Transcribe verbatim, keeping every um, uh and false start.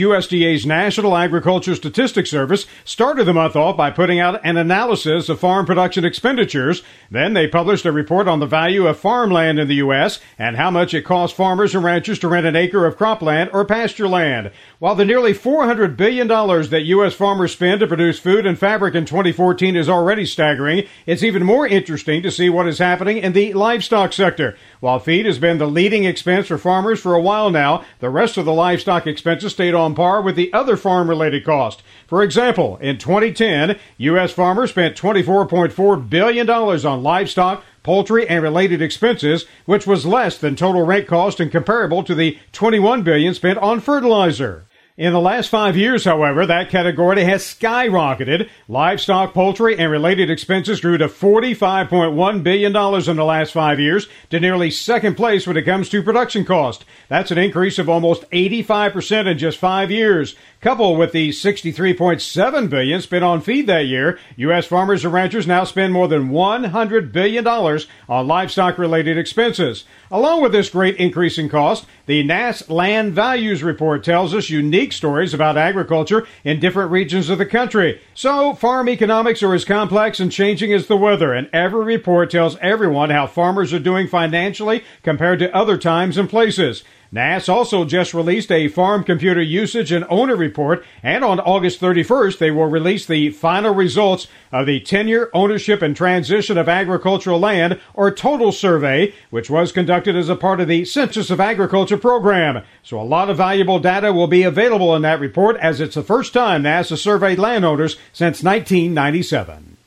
U S D A's National Agriculture Statistics Service started the month off by putting out an analysis of farm production expenditures. Then they published a report on the value of farmland in the U S and how much it costs farmers and ranchers to rent an acre of cropland or pasture land. While the nearly four hundred billion dollars that U S farmers spend to produce food and fabric in twenty fourteen is already staggering, it's even more interesting to see what is happening in the livestock sector. While feed has been the leading expense for farmers for a while now, the rest of the livestock expenses stayed on par with the other farm-related costs. For example, in twenty ten, U S farmers spent twenty-four point four billion dollars on livestock, poultry, and related expenses, which was less than total rent cost and comparable to the twenty-one billion dollars spent on fertilizer. In the last five years, however, that category has skyrocketed. Livestock, poultry, and related expenses grew to forty-five point one billion dollars in the last five years, to nearly second place when it comes to production cost. That's an increase of almost eighty-five percent in just five years. Coupled with the sixty-three point seven billion dollars spent on feed that year, U S farmers and ranchers now spend more than one hundred billion dollars on livestock-related expenses. Along with this great increase in cost, the N A S Land Values Report tells us unique stories about agriculture in different regions of the country. So, farm economics are as complex and changing as the weather, and every report tells everyone how farmers are doing financially compared to other times and places. N A S also just released a farm computer usage and owner report, and on August thirty-first, they will release the final results of the Tenure, Ownership, and Transition of Agricultural Land, or TOTAL survey, which was conducted as a part of the Census of Agriculture program. So a lot of valuable data will be available in that report, as it's the first time N A S has surveyed landowners since nineteen ninety-seven.